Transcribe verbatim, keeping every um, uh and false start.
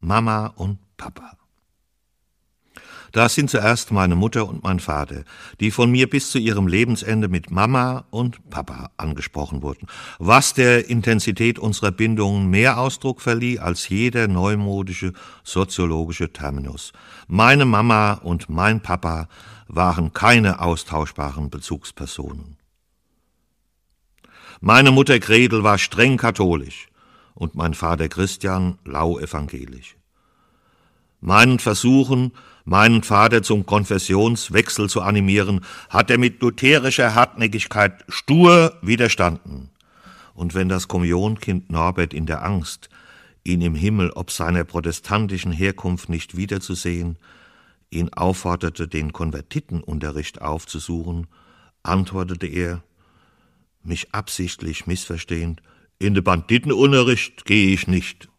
Mama und Papa. Das sind zuerst meine Mutter und mein Vater, die von mir bis zu ihrem Lebensende mit Mama und Papa angesprochen wurden, was der Intensität unserer Bindungen mehr Ausdruck verlieh als jeder neumodische soziologische Terminus. Meine Mama und mein Papa waren keine austauschbaren Bezugspersonen. Meine Mutter Gretel war streng katholisch und mein Vater Christian lau evangelisch. Meinen Versuchen, meinen Vater zum Konfessionswechsel zu animieren, hat er mit lutherischer Hartnäckigkeit stur widerstanden. Und wenn das Kommunionkind Norbert in der Angst, ihn im Himmel ob seiner protestantischen Herkunft nicht wiederzusehen, ihn aufforderte, den Konvertitenunterricht aufzusuchen, antwortete er, mich absichtlich missverstehend, in den Banditenunterricht gehe ich nicht.